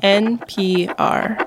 NPR.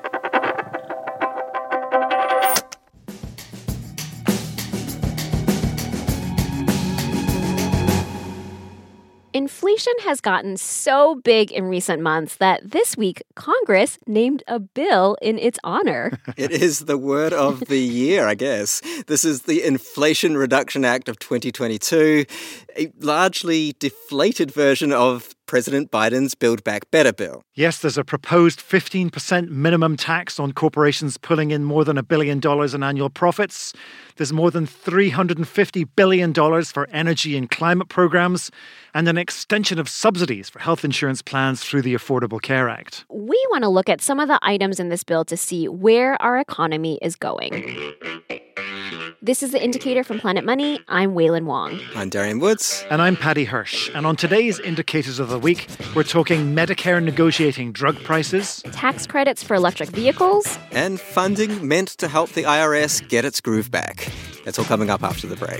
Inflation has gotten so big in recent months that this week, Congress named a bill in its honor. It is the word of the year, I guess. This is the Inflation Reduction Act of 2022, a largely deflated version of President Biden's Build Back Better bill. Yes, there's a proposed 15% minimum tax on corporations pulling in more than $1 billion in annual profits. There's more than $350 billion for energy and climate programs, and an extension of subsidies for health insurance plans through the Affordable Care Act. We want to look at some of the items in this bill to see where our economy is going. This is The Indicator from Planet Money. I'm Wailin Wong. I'm Darian Woods. And I'm Paddy Hirsch. And on today's Indicators of the Week, we're talking Medicare negotiating drug prices, tax credits for electric vehicles, and funding meant to help the IRS get its groove back. That's all coming up after the break.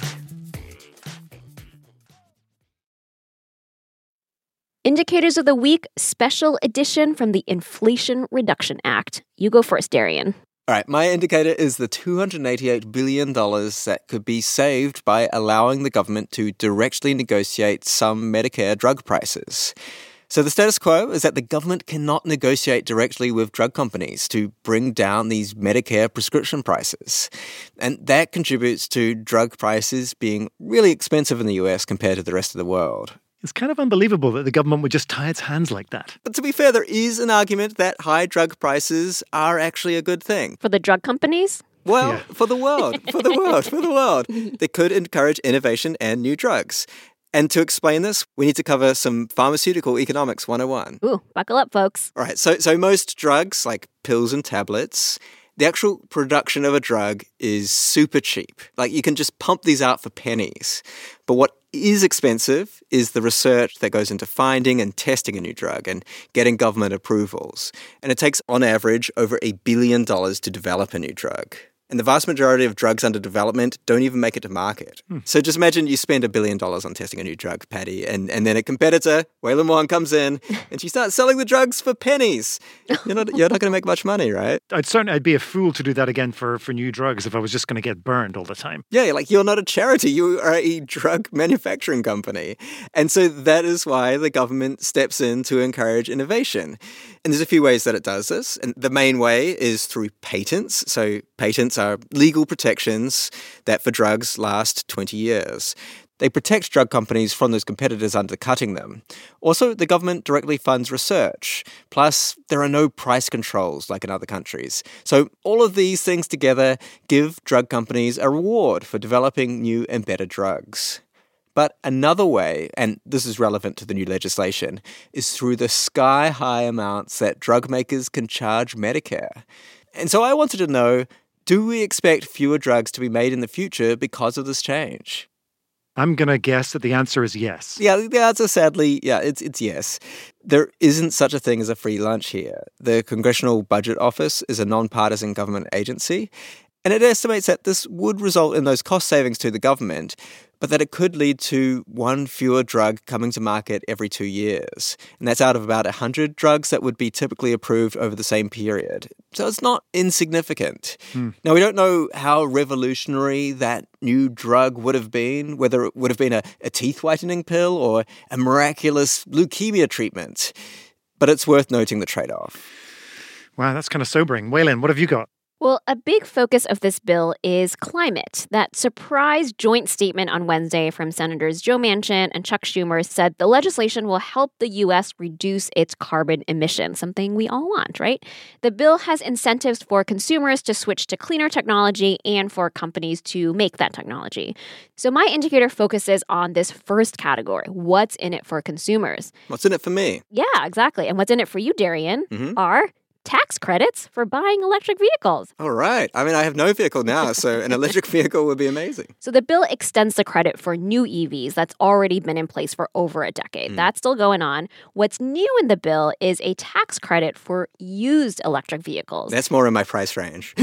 Indicators of the Week, special edition from the Inflation Reduction Act. You go first, Darian. All right, my indicator is the $288 billion that could be saved by allowing the government to directly negotiate some Medicare drug prices. So the status quo is that the government cannot negotiate directly with drug companies to bring down these Medicare prescription prices. And that contributes to drug prices being really expensive in the US compared to the rest of the world. It's kind of unbelievable that the government would just tie its hands like that. But to be fair, there is an argument that high drug prices are actually a good thing. For the drug companies? Well, Yeah. for the world. They could encourage innovation and new drugs. And to explain this, we need to cover some Pharmaceutical Economics 101. Ooh, buckle up, folks. All right, so most drugs, like pills and tablets, the actual production of a drug is super cheap. Like, you can just pump these out for pennies. But what is expensive is the research that goes into finding and testing a new drug and getting government approvals. And it takes, on average, over $1 billion to develop a new drug. And the vast majority of drugs under development don't even make it to market. So just imagine you spend $1 billion on testing a new drug, Paddy, and then a competitor, Wailin Wong, comes in and she starts selling the drugs for pennies. You're not going to make much money, right? I'd be a fool to do that again for new drugs if I was just going to get burned all the time. Yeah, like, you're not a charity. You are a drug manufacturing company. And so that is why the government steps in to encourage innovation. And there's a few ways that it does this. And the main way is through patents. So patents are legal protections that for drugs last 20 years. They protect drug companies from those competitors undercutting them. Also, the government directly funds research. Plus, there are no price controls like in other countries. So all of these things together give drug companies a reward for developing new and better drugs. But another way, and this is relevant to the new legislation, is through the sky-high amounts that drug makers can charge Medicare. And so I wanted to know, do we expect fewer drugs to be made in the future because of this change? I'm going to guess that the answer is yes. Yeah, the answer, sadly, it's yes. There isn't such a thing as a free lunch here. The Congressional Budget Office is a nonpartisan government agency, and it estimates that this would result in those cost savings to the government, but that it could lead to one fewer drug coming to market every 2 years. And that's out of about 100 drugs that would be typically approved over the same period. So it's not insignificant. Now, we don't know how revolutionary that new drug would have been, whether it would have been a teeth whitening pill or a miraculous leukemia treatment. But it's worth noting the trade-off. Wow, that's kind of sobering. Wailin, what have you got? Well, a big focus of this bill is climate. That surprise joint statement on Wednesday from Senators Joe Manchin and Chuck Schumer said the legislation will help the U.S. reduce its carbon emissions, something we all want, right? The bill has incentives for consumers to switch to cleaner technology and for companies to make that technology. So my indicator focuses on this first category. What's in it for consumers? What's in it for me? Yeah, exactly. And what's in it for you, Darian, are tax credits for buying electric vehicles. All right. I mean, I have no vehicle now, so an electric vehicle would be amazing. So the bill extends the credit for new EVs that's already been in place for over a decade. That's still going on. What's new in the bill is a tax credit for used electric vehicles. That's more in my price range.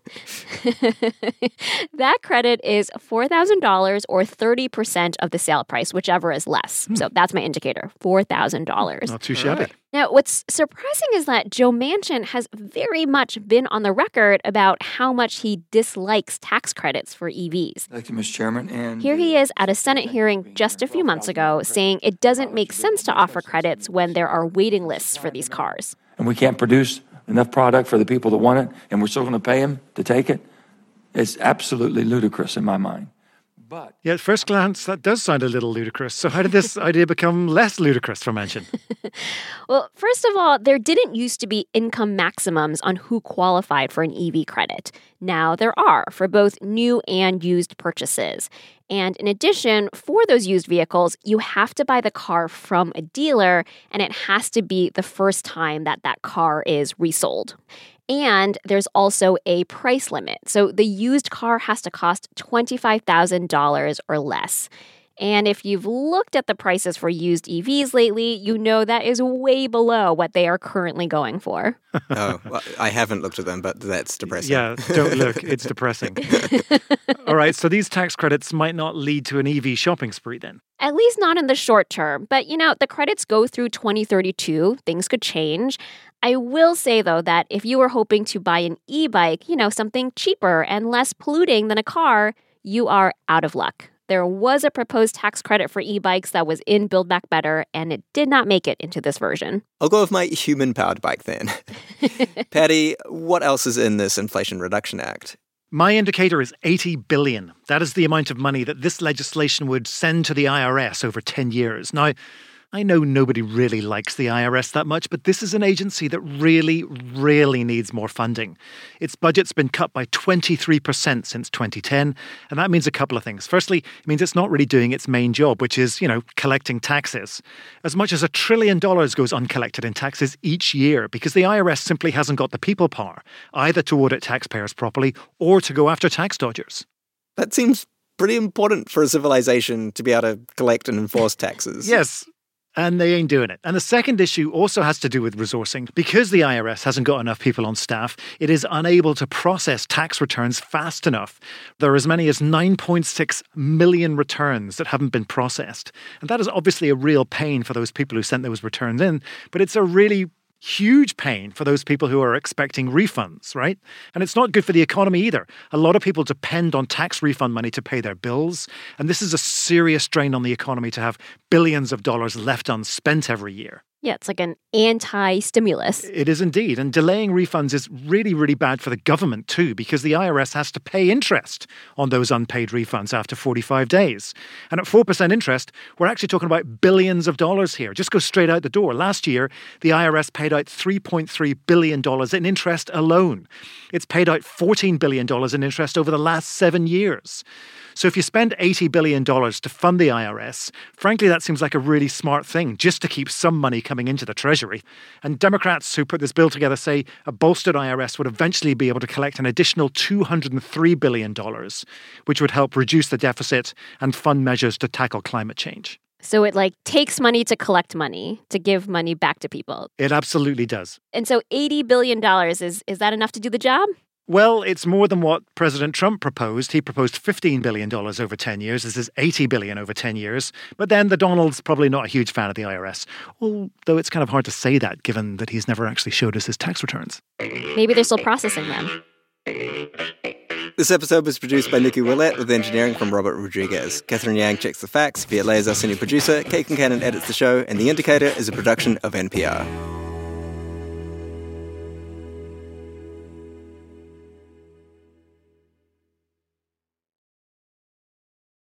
That credit is $4,000 or 30% of the sale price, whichever is less. So that's my indicator, $4,000. Not too shabby. Right. Now, what's surprising is that Joe Manchin has very much been on the record about how much he dislikes tax credits for EVs. Thank you, Mr. Chairman. And Here he is at a Senate hearing just a few months ago saying it doesn't make sense to offer credits when there are waiting lists for these cars. And we can't produce enough product for the people that want it, and we're still going to pay them to take it. It's absolutely ludicrous in my mind. But Yeah, at first glance, that does sound a little ludicrous. So how did this idea become less ludicrous for Manchin? Well, first of all, there didn't used to be income maximums on who qualified for an EV credit. Now there are for both new and used purchases. And in addition, for those used vehicles, you have to buy the car from a dealer, and it has to be the first time that that car is resold. And there's also a price limit. So the used car has to cost $25,000 or less. And if you've looked at the prices for used EVs lately, you know that is way below what they are currently going for. Oh, well, I haven't looked at them, but that's depressing. Yeah, don't look. It's depressing. All right, so these tax credits might not lead to an EV shopping spree then. At least not in the short term. But, the credits go through 2032. Things could change. I will say, though, that if you were hoping to buy an e-bike, something cheaper and less polluting than a car, you are out of luck. There was a proposed tax credit for e-bikes that was in Build Back Better, and it did not make it into this version. I'll go with my human-powered bike then. Patty, what else is in this Inflation Reduction Act? My indicator is $80 billion. That is the amount of money that this legislation would send to the IRS over 10 years. Now, I know nobody really likes the IRS that much, but this is an agency that really, really needs more funding. Its budget's been cut by 23% since 2010, and that means a couple of things. Firstly, it means it's not really doing its main job, which is, collecting taxes. As much as $1 trillion goes uncollected in taxes each year because the IRS simply hasn't got the people power, either to audit taxpayers properly or to go after tax dodgers. That seems pretty important for a civilization to be able to collect and enforce taxes. Yes. And they ain't doing it. And the second issue also has to do with resourcing. Because the IRS hasn't got enough people on staff, it is unable to process tax returns fast enough. There are as many as 9.6 million returns that haven't been processed. And that is obviously a real pain for those people who sent those returns in, but it's a really huge pain for those people who are expecting refunds, right? And it's not good for the economy either. A lot of people depend on tax refund money to pay their bills, and this is a serious strain on the economy to have billions of dollars left unspent every year. Yeah, it's like an anti-stimulus. It is indeed. And delaying refunds is really, really bad for the government too, because the IRS has to pay interest on those unpaid refunds after 45 days. And at 4% interest, we're actually talking about billions of dollars here. Just go straight out the door. Last year, the IRS paid out $3.3 billion in interest alone. It's paid out $14 billion in interest over the last 7 years. So if you spend $80 billion to fund the IRS, frankly, that seems like a really smart thing, just to keep some money coming into the Treasury. And Democrats who put this bill together say a bolstered IRS would eventually be able to collect an additional $203 billion, which would help reduce the deficit and fund measures to tackle climate change. So it takes money to collect money, to give money back to people. It absolutely does. And so $80 billion, is that enough to do the job? Well, it's more than what President Trump proposed. He proposed $15 billion over 10 years. This is $80 billion over 10 years. But then the Donald's probably not a huge fan of the IRS. Although it's kind of hard to say that, given that he's never actually showed us his tax returns. Maybe they're still processing them. This episode was produced by Nikki Willett with engineering from Robert Rodriguez. Catherine Yang checks the facts. Viet Le is our senior producer. Kate Concannon edits the show. And The Indicator is a production of NPR.